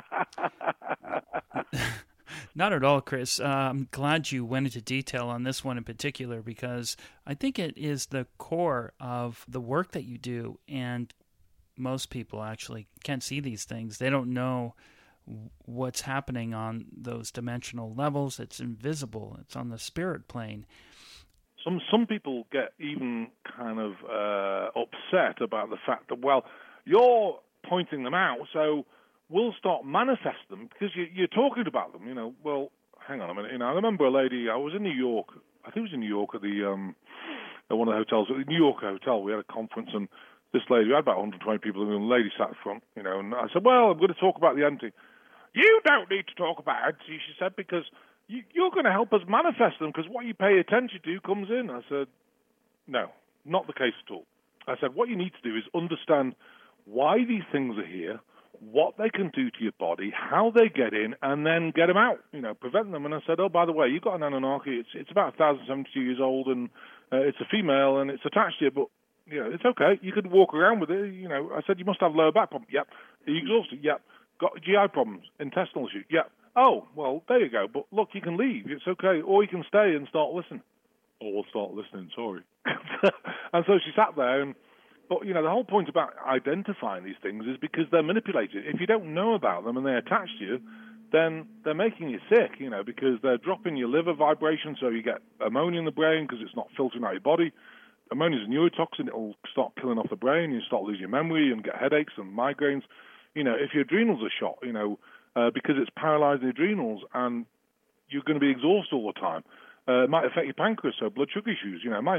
much. Not at all, Chris. I'm glad you went into detail on this one in particular because I think it is the core of the work that you do, and most people actually can't see these things. They don't know what's happening on those dimensional levels. It's invisible. It's on the spirit plane. Some people get even kind of upset about the fact that, well, you're pointing them out, so we'll start manifesting them because you're talking about them. Well, hang on a minute. I remember a lady. I was in New York. I think it was in New York at at one of the hotels, at the New York hotel. We had a conference, and this lady, we had about 120 people, and the lady sat front. And I said, well, I'm going to talk about the entity. You don't need to talk about entity, she said, because you're going to help us manifest them because what you pay attention to comes in. I said, no, not the case at all. I said, what you need to do is understand why these things are here, what they can do to your body, how they get in, and then get them out, prevent them. And I said, oh, by the way, you've got an Anunnaki. It's about 1,072 years old, and it's a female, and it's attached to you, but, it's okay. You could walk around with it. I said, you must have lower back problems. Yep. Are you exhausted? Yep. Got GI problems, intestinal issues. Yep. Oh, well, there you go. But look, you can leave. It's okay. Or you can stay and start listening. Or we'll start listening, sorry. And so she sat there, but, the whole point about identifying these things is because they're manipulated. If you don't know about them and they attach to you, then they're making you sick, because they're dropping your liver vibration, so you get ammonia in the brain because it's not filtering out your body. Ammonia is a neurotoxin. It'll start killing off the brain. You start losing your memory and get headaches and migraines. If your adrenals are shot, because it's paralyzing the adrenals, and you're going to be exhausted all the time. It might affect your pancreas, so blood sugar issues.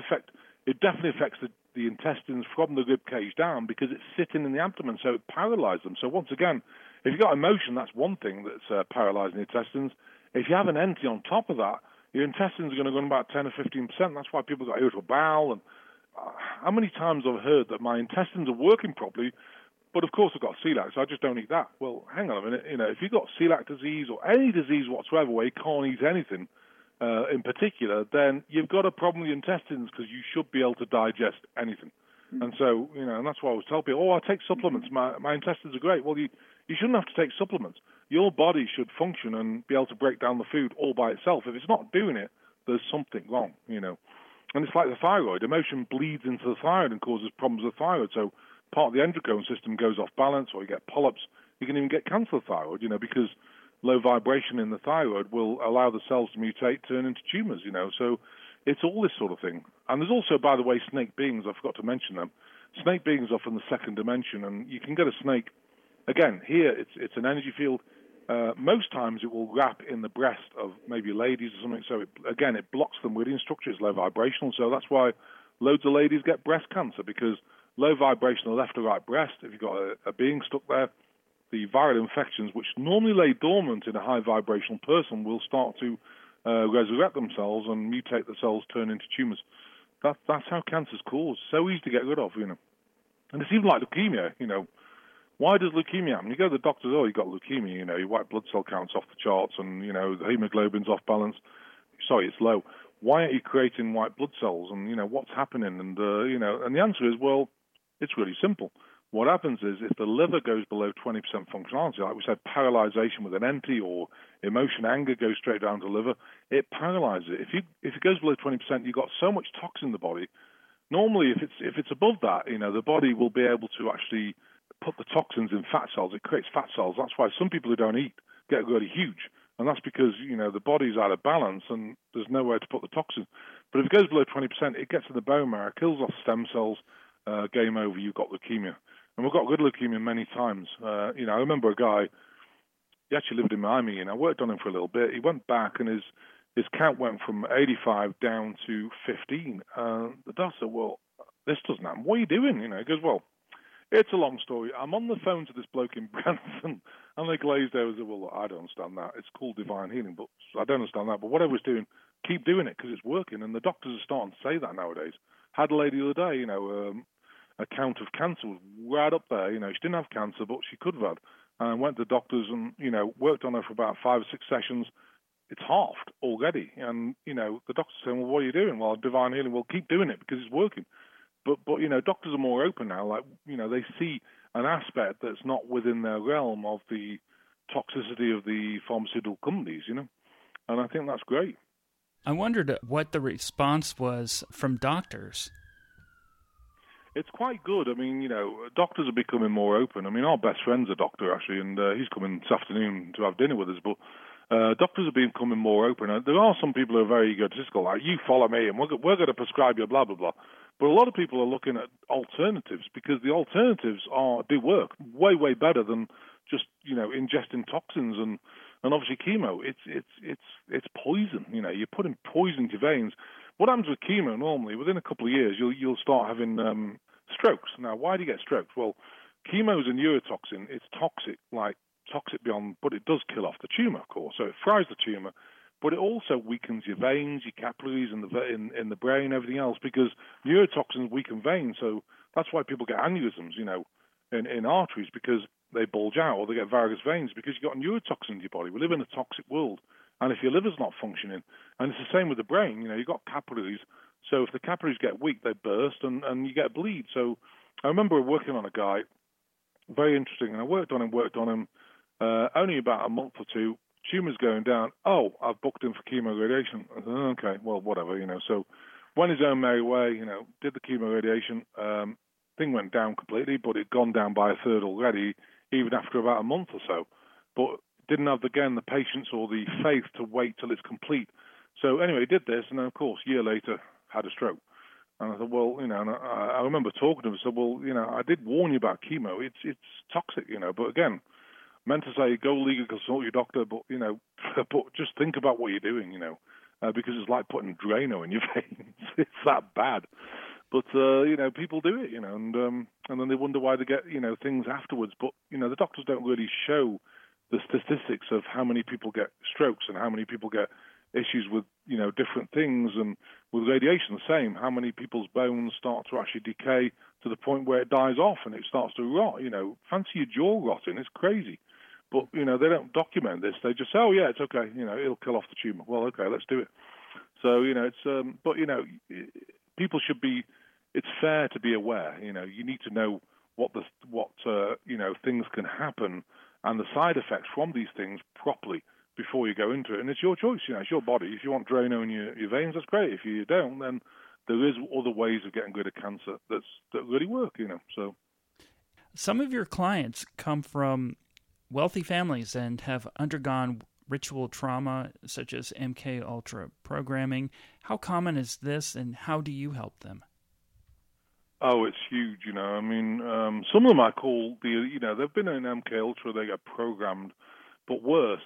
It definitely affects the intestines from the rib cage down because it's sitting in the abdomen, so it paralyzes them. So once again, if you've got emotion, that's one thing that's paralyzing the intestines. If you have an NT on top of that, your intestines are going to go on about 10 or 15%. That's why people got irritable bowel. And how many times I've heard that my intestines are working properly, but of course I've got celiac, so I just don't eat that. Well, hang on a minute. If you've got celiac disease or any disease whatsoever where you can't eat anything in particular, then you've got a problem with your intestines because you should be able to digest anything. And so, and that's why I always tell people, I take supplements. My intestines are great. Well, you shouldn't have to take supplements. Your body should function and be able to break down the food all by itself. If it's not doing it, there's something wrong, And it's like the thyroid. Emotion bleeds into the thyroid and causes problems with the thyroid. So part of the endocrine system goes off balance, or you get polyps. You can even get cancer of the thyroid, because low vibration in the thyroid will allow the cells to mutate, turn into tumors, So it's all this sort of thing. And there's also, by the way, snake beings. I forgot to mention them. Snake beings are from the second dimension, and you can get a snake. Again, here it's an energy field. Most times it will wrap in the breast of maybe ladies or something. So it blocks the meridian structure. It's low vibrational. So that's why loads of ladies get breast cancer, because low vibrational left or right breast, if you've got a being stuck there, the viral infections, which normally lay dormant in a high vibrational person, will start to resurrect themselves and mutate the cells, turn into tumors. That's how cancer's caused. So easy to get rid of, And it's even like leukemia, Why does leukemia happen? You go to the doctors, you've got leukemia, your white blood cell count's off the charts and, the hemoglobin's off balance. Sorry, it's low. Why aren't you creating white blood cells? And, what's happening? And, and the answer is, well, it's really simple. What happens is if the liver goes below 20% functionality, like we said, paralyzation with an NT or emotion, anger goes straight down to the liver, it paralyzes it. If it goes below 20%, you've got so much toxin in the body. Normally, if it's above that, the body will be able to actually put the toxins in fat cells. It creates fat cells. That's why some people who don't eat get really huge. And that's because, the body's out of balance and there's nowhere to put the toxins. But if it goes below 20%, it gets in the bone marrow, kills off stem cells, game over, you've got leukemia. And we've got good leukemia many times. I remember a guy, he actually lived in Miami, and I worked on him for a little bit. He went back and his count went from 85 down to 15. The doctor said, well, this doesn't happen. What are you doing? He goes, well, it's a long story. I'm on the phone to this bloke in Branson, and they glazed over and said, well, I don't understand that. It's called divine healing, but I don't understand that. But whatever it's doing, keep doing it because it's working. And the doctors are starting to say that nowadays. Had a lady the other day, a count of cancer was right up there. She didn't have cancer, but she could have had. And went to the doctors and, worked on her for about 5 or 6 sessions. It's halved already. And, the doctor's saying, well, what are you doing? Well, divine healing. Well, keep doing it because it's working. But doctors are more open now. Like, they see an aspect that's not within their realm of the toxicity of the pharmaceutical companies, And I think that's great. I wondered what the response was from doctors. It's quite good. I mean, doctors are becoming more open. I mean, our best friend's a doctor, actually, and he's coming this afternoon to have dinner with us. But doctors are becoming more open. There are some people who are very egotistical, like, you follow me, and we're going to prescribe you blah, blah, blah. But a lot of people are looking at alternatives because the alternatives do work way, way better than just, ingesting toxins and obviously chemo. It's poison. You're putting poison into your veins. What happens with chemo normally, within a couple of years, you'll start having strokes. Now, why do you get strokes? Well, chemo is a neurotoxin. It's toxic beyond, but it does kill off the tumor, of course. So it fries the tumor, but it also weakens your veins, your capillaries, in the brain, everything else, because neurotoxins weaken veins. So that's why people get aneurysms, in arteries, because they bulge out, or they get varicose veins because you've got neurotoxins in your body. We live in a toxic world. And if your liver's not functioning, and it's the same with the brain, you've got capillaries. So if the capillaries get weak, they burst and you get a bleed. So I remember working on a guy, very interesting, and I worked on him only about a month or two. Tumor's going down. Oh, I've booked him for chemo radiation. I said, okay, well, whatever, So went his own merry way, did the chemo radiation. Thing went down completely, but it'd gone down by a third already, even after about a month or so. But didn't have, again, the patience or the faith to wait till it's complete. So anyway, he did this, and then, of course, a year later, had a stroke. And I said, well, and I remember talking to him, I said, well, I did warn you about chemo. It's toxic, but again, meant to say go legal, consult your doctor, but but just think about what you're doing, because it's like putting Drano in your veins. It's that bad. But people do it, and then they wonder why they get things afterwards. But the doctors don't really show the statistics of how many people get strokes and how many people get issues with different things, and with radiation the same. How many people's bones start to actually decay to the point where it dies off and it starts to rot. Fancy your jaw rotting. It's crazy. But they don't document this. They just say, oh yeah, it's okay. It'll kill off the tumor. Well, okay, let's do it. So it's but people should be. It's fair to be aware. You need to know what things can happen and the side effects from these things properly before you go into it. And it's your choice. It's your body. If you want Drano in your veins, that's great. If you don't, then there is other ways of getting rid of cancer that really work. So some of your clients come from wealthy families and have undergone ritual trauma such as MK Ultra programming. How common is this, and how do you help them? Oh, it's huge. Some of them I call they've been in MK Ultra, they get programmed, but worse,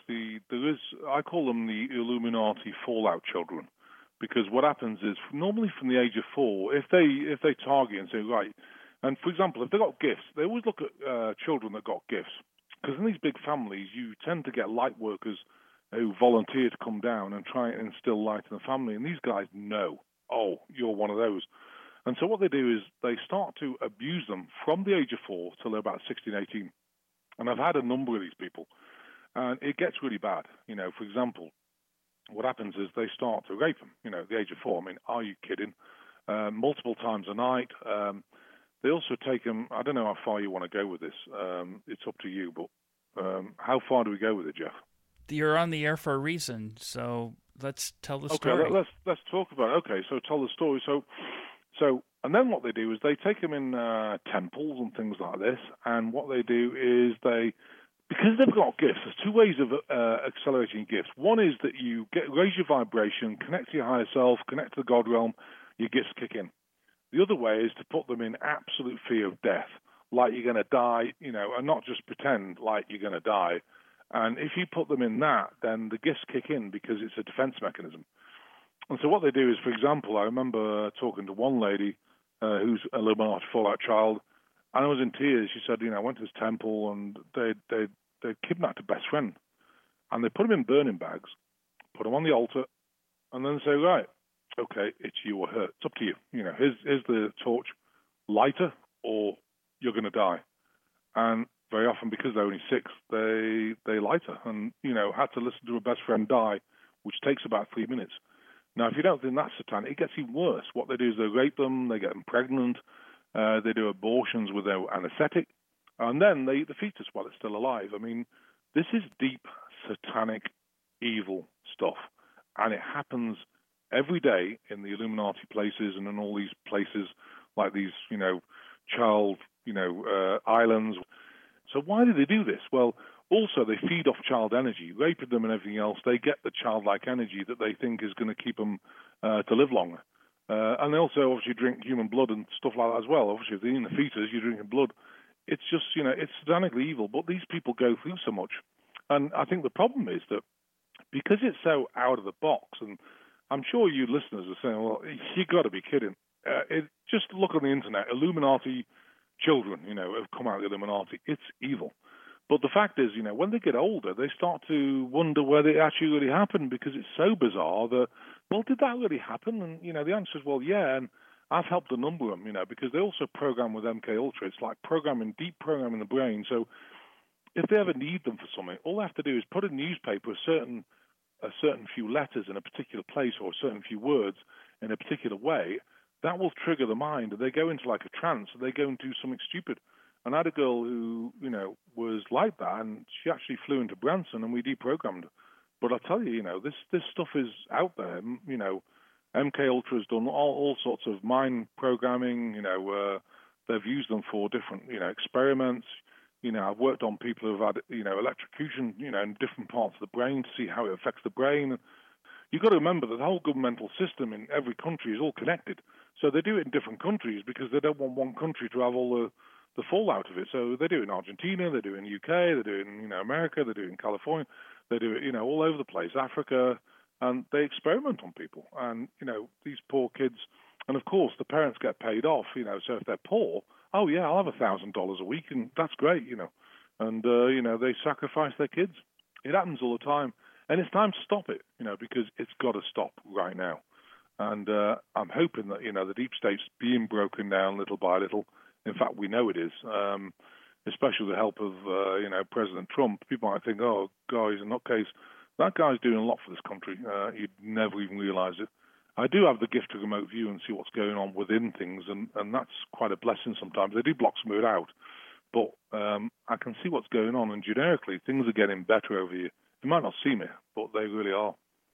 I call them the Illuminati fallout children, because what happens is normally from the age of 4, if they target and say right, and for example, if they got gifts, they always look at children that got gifts, because in these big families you tend to get light workers who volunteer to come down and try and instill light in the family, and these guys know, oh, you're one of those. And so what they do is they start to abuse them from the age of 4 till they're about 16, 18. And I've had a number of these people. And it gets really bad. For example, what happens is they start to rape them, at the age of 4. I mean, are you kidding? Multiple times a night. They also take them, I don't know how far you want to go with this. It's up to you, but how far do we go with it, Jeff? You're on the air for a reason, so let's tell the story. Okay, let's talk about it. Okay, so tell the story. So, and then what they do is they take them in temples and things like this, and what they do is because they've got gifts, there's 2 ways of accelerating gifts. One is that you raise your vibration, connect to your higher self, connect to the God realm, your gifts kick in. The other way is to put them in absolute fear of death, like you're going to die, and not just pretend like you're going to die. And if you put them in that, then the gifts kick in because it's a defense mechanism. And so what they do is, for example, I remember talking to one lady who's a Illuminati fallout child, and I was in tears. She said, I went to this temple and they kidnapped a best friend, and they put him in burning bags, put him on the altar, and then say, right, okay, it's you or her. It's up to you. Here's the torch, lighter, or you're going to die. And very often, because they're only 6, they light her, and had to listen to a best friend die, which takes about 3 minutes. Now, if you don't think that's satanic, it gets even worse. What they do is they rape them, they get them pregnant, they do abortions with their anesthetic, and then they eat the fetus while it's still alive. I mean, this is deep, satanic, evil stuff, and it happens every day in the Illuminati places and in all these places like these, child, islands. So why do they do this? Well, also, they feed off child energy, raping them and everything else. They get the childlike energy that they think is going to keep them to live longer. And they also obviously drink human blood and stuff like that as well. Obviously, if they're eating the fetus, you're drinking blood. It's just, it's satanically evil. But these people go through so much. And I think the problem is that because it's so out of the box, and I'm sure you listeners are saying, well, you got to be kidding. Just look on the internet. Illuminati children, have come out of the Illuminati. It's evil. But the fact is, when they get older, they start to wonder whether it actually really happened, because it's so bizarre that, well, did that really happen? And, the answer is, well, yeah, and I've helped a number of them, because they also program with MK Ultra. It's like deep programming the brain. So if they ever need them for something, all they have to do is put in a newspaper a certain few letters in a particular place or a certain few words in a particular way. That will trigger the mind, and they go into like a trance, and they go and do something stupid. And I had a girl who, was like that, and she actually flew into Branson, and we deprogrammed her. But I tell you, this stuff is out there. MK Ultra has done all sorts of mind programming. They've used them for different, experiments. I've worked on people who've had, electrocution, in different parts of the brain to see how it affects the brain. You've got to remember that the whole governmental system in every country is all connected. So they do it in different countries because they don't want one country to have all the fallout of it. So they do it in Argentina, they do it in UK, they do it in America, they do it in California, they do it all over the place, Africa, and they experiment on people. And these poor kids, and of course the parents get paid off. So if they're poor, oh yeah, I'll have $1,000 a week, and that's great. And they sacrifice their kids. It happens all the time, and it's time to stop it. Because it's got to stop right now. And I'm hoping that the deep state's being broken down little by little. In fact, we know it is, especially with the help of President Trump. People might think, oh, God, he's a nutcase. That guy's doing a lot for this country. You'd never even realize it. I do have the gift of remote view and see what's going on within things, and that's quite a blessing sometimes. They do block some of it out, but I can see what's going on, and generically, things are getting better over here. You might not see me, but they really are.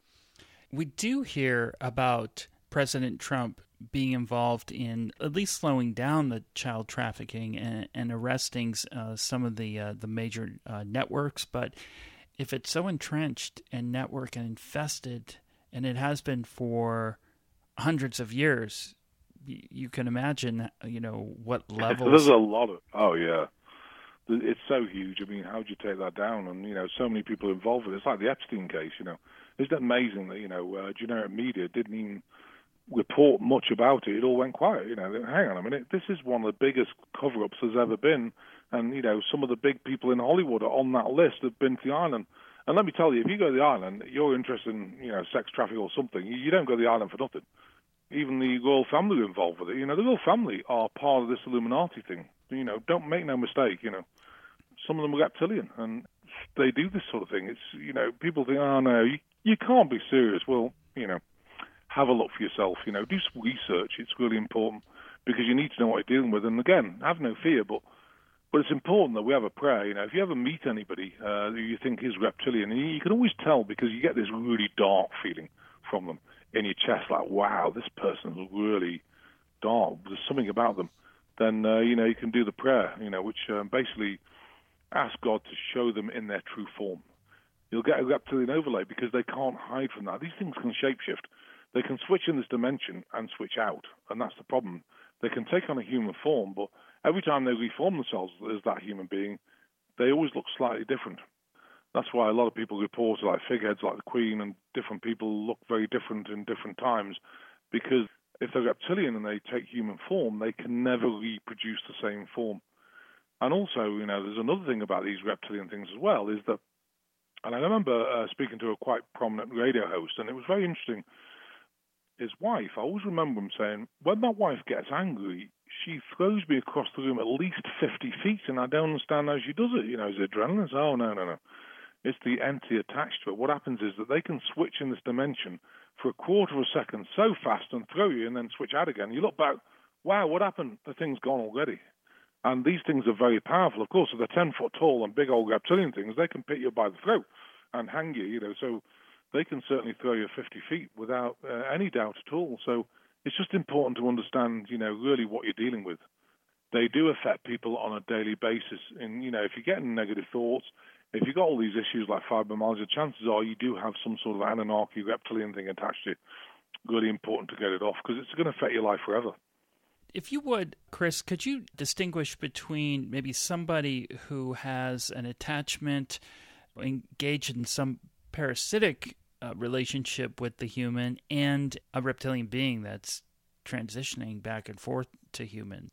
We do hear about President Trump being involved in at least slowing down the child trafficking and arresting some of the major networks. But if it's so entrenched and network and infested, and it has been for hundreds of years, you can imagine, what levels. There's a lot of. Oh yeah, it's so huge. I mean, how do you take that down? And so many people involved with it. It's like the Epstein case. Isn't it amazing that generic media didn't even report much about it? It all went quiet. Hang on a minute, this is one of the biggest cover-ups there's ever been, and some of the big people in Hollywood are on that list have been to the island. And let me tell you, if you go to the island, you're interested in sex trafficking or something, you don't go to the island for nothing. Even the royal family are involved with it. The royal family are part of this Illuminati thing. Don't make no mistake. Some of them are reptilian, and they do this sort of thing. It's people think, oh no, you can't be serious. Well, have a look for yourself. Do some research. It's really important because you need to know what you're dealing with. And again, have no fear, but it's important that we have a prayer. If you ever meet anybody who you think is reptilian, you can always tell because you get this really dark feeling from them in your chest, like, wow, this person's really dark. There's something about them. Then, you can do the prayer, which basically ask God to show them in their true form. You'll get a reptilian overlay because they can't hide from that. These things can shapeshift. They can switch in this dimension and switch out, and that's the problem. They can take on a human form, but every time they reform themselves as that human being, they always look slightly different. That's why a lot of people report like figureheads like the Queen and different people look very different in different times, because if they're reptilian and they take human form, they can never reproduce the same form. And also, there's another thing about these reptilian things as well, is that, and I remember speaking to a quite prominent radio host, and it was very interesting. His wife, I always remember him saying, when my wife gets angry, she throws me across the room at least 50 feet, and I don't understand how she does it. Is it adrenaline? Oh, no. It's the entity attached to it. What happens is that they can switch in this dimension for a quarter of a second so fast and throw you and then switch out again. You look back, wow, what happened? The thing's gone already. And these things are very powerful. Of course, if they're 10 foot tall and big old reptilian things, they can pick you by the throat and hang you, so they can certainly throw you 50 feet without any doubt at all. So it's just important to understand, really what you're dealing with. They do affect people on a daily basis. And, if you're getting negative thoughts, if you've got all these issues like fibromyalgia, chances are you do have some sort of Anunnaki reptilian thing attached to it. Really important to get it off because it's going to affect your life forever. If you would, Chris, could you distinguish between maybe somebody who has an attachment, engaged in some parasitic relationship with the human, and a reptilian being that's transitioning back and forth to human?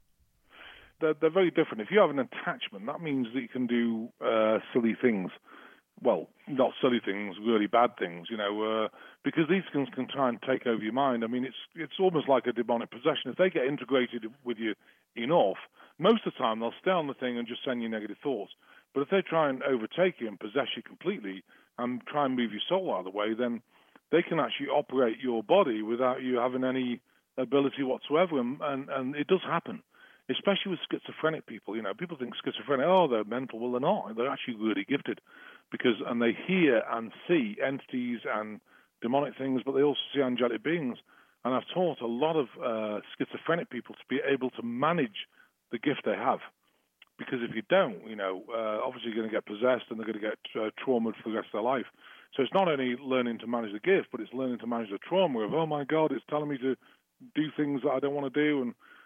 They're very different. If you have an attachment, that means that you can do silly things. Well, not silly things, really bad things, because these things can try and take over your mind. I mean, it's almost like a demonic possession. If they get integrated with you enough, most of the time they'll stay on the thing and just send you negative thoughts. But if they try and overtake you and possess you completely and try and move your soul out of the way, then they can actually operate your body without you having any ability whatsoever. And it does happen, especially with schizophrenic people. People think schizophrenic, they're mental. Well, they're not. They're actually really gifted and they hear and see entities and demonic things, but they also see angelic beings. And I've taught a lot of schizophrenic people to be able to manage the gift they have. Because if you don't, obviously you're going to get possessed and they're going to get traumatized for the rest of their life. So it's not only learning to manage the gift, but it's learning to manage the trauma of, oh my God, it's telling me to do things that I don't want to do. And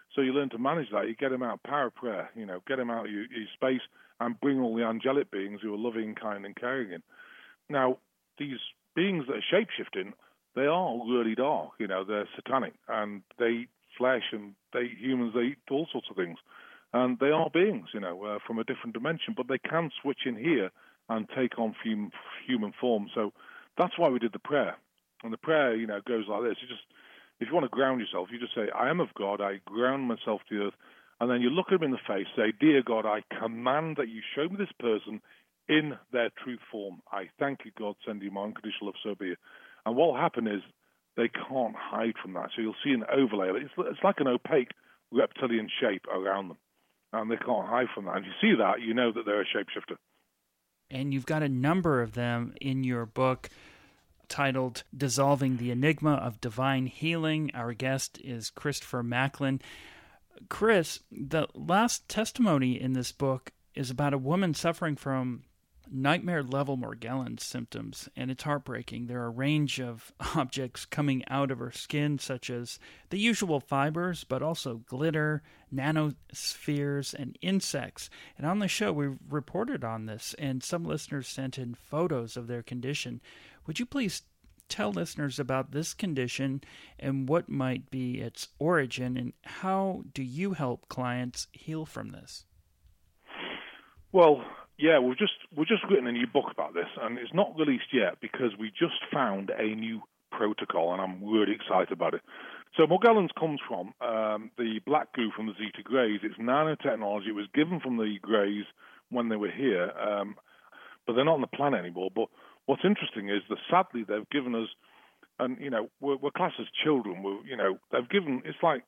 So you learn to manage that. You get him out of power of prayer, get him out of your space and bring all the angelic beings who are loving, kind, and caring in. Now, these beings that are shape-shifting, they are really dark. They're satanic, and they eat flesh, and humans, they eat all sorts of things. And they are beings, from a different dimension, but they can switch in here and take on human form. So that's why we did the prayer. And the prayer, goes like this. If you want to ground yourself, you just say, I am of God, I ground myself to the earth. And then you look at them in the face, say, Dear God, I command that you show me this person in their truth form. I thank you, God, send you my unconditional love, so be it. And what will happen is they can't hide from that. So you'll see an overlay. It's like an opaque reptilian shape around them. And they can't hide from that. And if you see that, you know that they're a shapeshifter. And you've got a number of them in your book titled Dissolving the Enigma of Divine Healing. Our guest is Christopher Macklin. Chris, the last testimony in this book is about a woman suffering from nightmare-level Morgellons symptoms, and it's heartbreaking. There are a range of objects coming out of her skin, such as the usual fibers, but also glitter, nanospheres, and insects. And on the show, we reported on this, and some listeners sent in photos of their condition. Would you please tell listeners about this condition and what might be its origin, and how do you help clients heal from this? Well, yeah, we've just written a new book about this, and it's not released yet because we just found a new protocol, and I'm really excited about it. So Morgellons comes from the black goo from the Zeta Greys. It's nanotechnology. It was given from the Greys when they were here, but they're not on the planet anymore. But what's interesting is that sadly they've given us, and we're classed as children. They've given it's like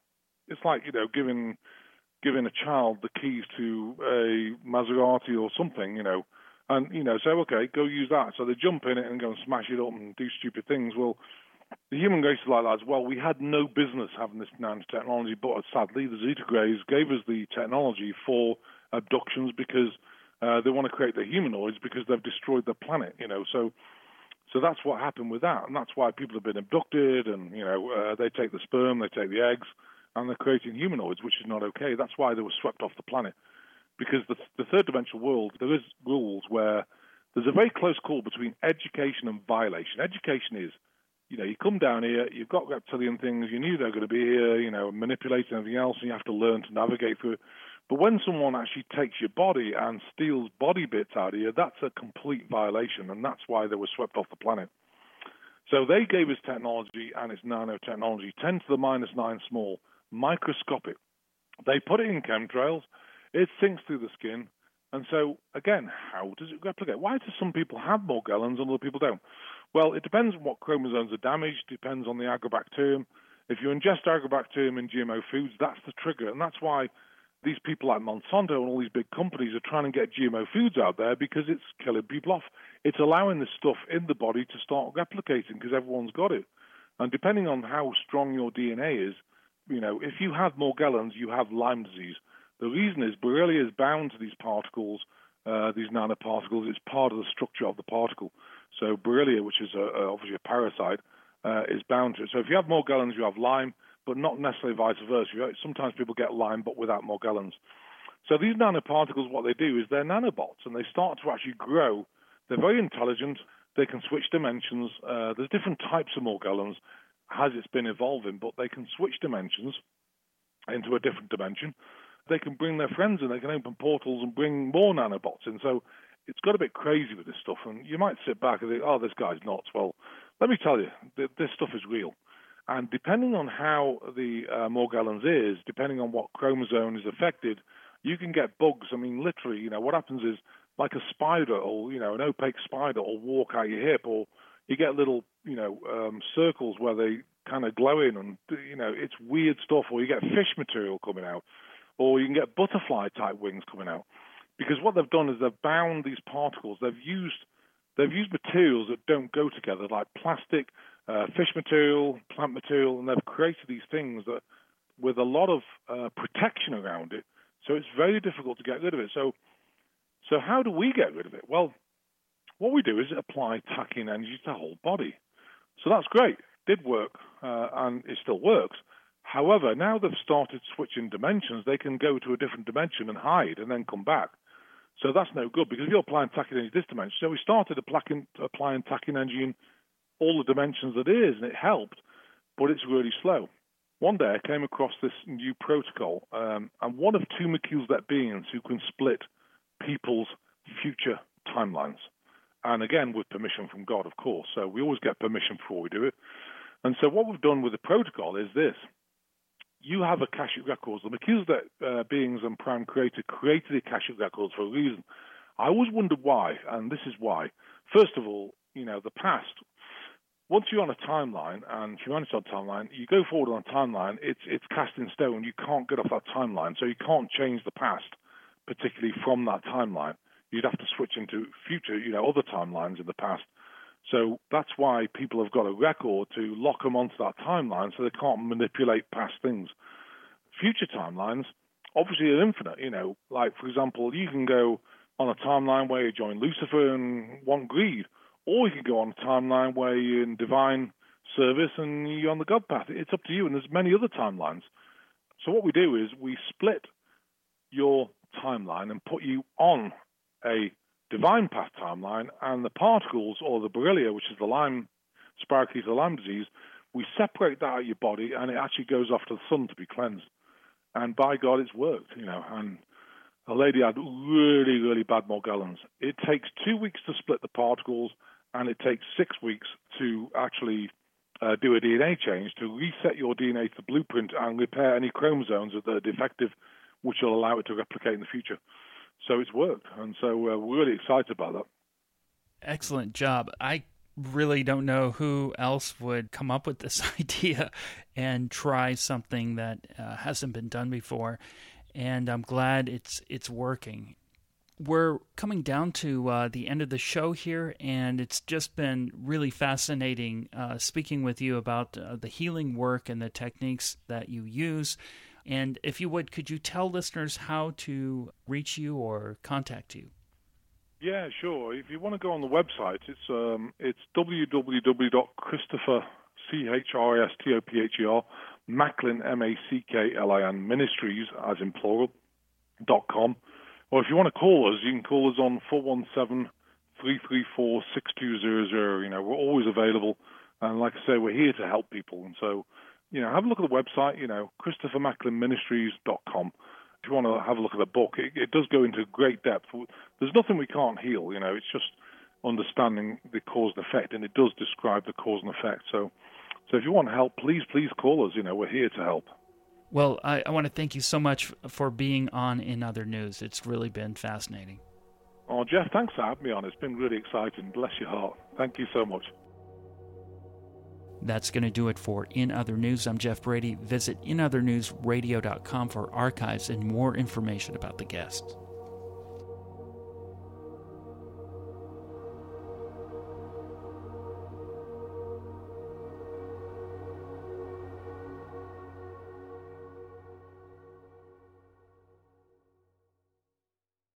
giving a child the keys to a Maserati or something, and say, okay, go use that. So they jump in it and go and smash it up and do stupid things. Well, the human race is like that as well. We had no business having this nanotechnology, but sadly the Zeta Greys gave us the technology for abductions because they want to create the humanoids because they've destroyed the planet, So that's what happened with that, and that's why people have been abducted, and they take the sperm, they take the eggs, and they're creating humanoids, which is not okay. That's why they were swept off the planet, because the third dimensional world, there is rules where there's a very close call between education and violation. Education is, you come down here, you've got reptilian things, you knew they're going to be here, manipulating everything else, and you have to learn to navigate through it. But when someone actually takes your body and steals body bits out of you, that's a complete violation, and that's why they were swept off the planet. So they gave us technology, and it's nanotechnology, 10 to the minus 9 small, microscopic. They put it in chemtrails, it sinks through the skin, and so, again, how does it replicate? Why do some people have Morgellons and other people don't? Well, it depends on what chromosomes are damaged, depends on the agrobacterium. If you ingest agrobacterium in GMO foods, that's the trigger, and that's why these people like Monsanto and all these big companies are trying to get GMO foods out there because it's killing people off. It's allowing this stuff in the body to start replicating because everyone's got it. And depending on how strong your DNA is, if you have Morgellons, you have Lyme disease. The reason is Borrelia is bound to these particles, these nanoparticles. It's part of the structure of the particle. So Borrelia, which is obviously a parasite, is bound to it. So if you have Morgellons, you have Lyme, but not necessarily vice versa. Sometimes people get Lyme, but without Morgellons. So these nanoparticles, what they do is they're nanobots, and they start to actually grow. They're very intelligent. They can switch dimensions. There's different types of Morgellons as it's been evolving, but they can switch dimensions into a different dimension. They can bring their friends in. They can open portals and bring more nanobots in. So it's got a bit crazy with this stuff, and you might sit back and think, oh, this guy's nuts. Well, let me tell you, this stuff is real. And depending on how the Morgellons is, depending on what chromosome is affected, you can get bugs. I mean, literally, what happens is like a spider or, an opaque spider will walk out your hip, or you get little, circles where they kind of glow in, and, it's weird stuff. Or you get fish material coming out, or you can get butterfly-type wings coming out. Because what they've done is they've bound these particles. They've used materials that don't go together, like plastic, fish material, plant material, and they've created these things that with a lot of protection around it. So it's very difficult to get rid of it. So how do we get rid of it? Well, what we do is apply tachyon energy to the whole body. So that's great. It did work, and it still works. However, now they've started switching dimensions, they can go to a different dimension and hide and then come back. So that's no good, because if you're applying tacking energy this dimension, so we started applying tacking energy in all the dimensions that is, and it helped, but it's really slow. One day I came across this new protocol, and one of two Melchizedek beings who can split people's future timelines. And again, with permission from God, of course. So we always get permission before we do it. And so what we've done with the protocol is this. You have Akashic records. The Melchizedek beings and Prime Creator created the Akashic records for a reason. I always wondered why, and this is why. First of all, the past. Once you're on a timeline, and humanity's on a timeline, you go forward on a timeline, it's cast in stone. You can't get off that timeline, so you can't change the past, particularly from that timeline. You'd have to switch into future, other timelines in the past. So that's why people have got a record to lock them onto that timeline so they can't manipulate past things. Future timelines, obviously, are infinite. Like, for example, you can go on a timeline where you join Lucifer and want greed, or you can go on a timeline where you're in divine service and you're on the God path. It's up to you, and there's many other timelines. So what we do is we split your timeline and put you on a divine path timeline, and the particles, or the Borrelia, which is the Lyme, spirochetal Lyme disease, we separate that out of your body, and it actually goes off to the sun to be cleansed. And by God, it's worked, and a lady had really, really bad Morgellons. It takes 2 weeks to split the particles, and it takes 6 weeks to actually do a DNA change to reset your DNA to the blueprint and repair any chromosomes that are defective, which will allow it to replicate in the future. So it's worked, and so we're really excited about that. Excellent job. I really don't know who else would come up with this idea and try something that hasn't been done before, and I'm glad it's working. We're coming down to the end of the show here, and it's just been really fascinating speaking with you about the healing work and the techniques that you use. And if you would, could you tell listeners how to reach you or contact you? Yeah, sure. If you want to go on the website, it's www.Christopher, CHRISTOPHER, Macklin, MACKLIN, Ministries, as in plural, .com. Or if you want to call us, you can call us on 417-334-6200. We're always available. And like I say, we're here to help people. And so, have a look at the website, ChristopherMacklinMinistries.com. If you want to have a look at the book, it does go into great depth. There's nothing we can't heal, it's just understanding the cause and effect, and it does describe the cause and effect. So if you want help, please call us. We're here to help. Well, I want to thank you so much for being on In Other News. It's really been fascinating. Oh, Jeff, thanks for having me on. It's been really exciting. Bless your heart. Thank you so much. That's going to do it for In Other News. I'm Jeff Brady. Visit inothernewsradio.com for archives and more information about the guests.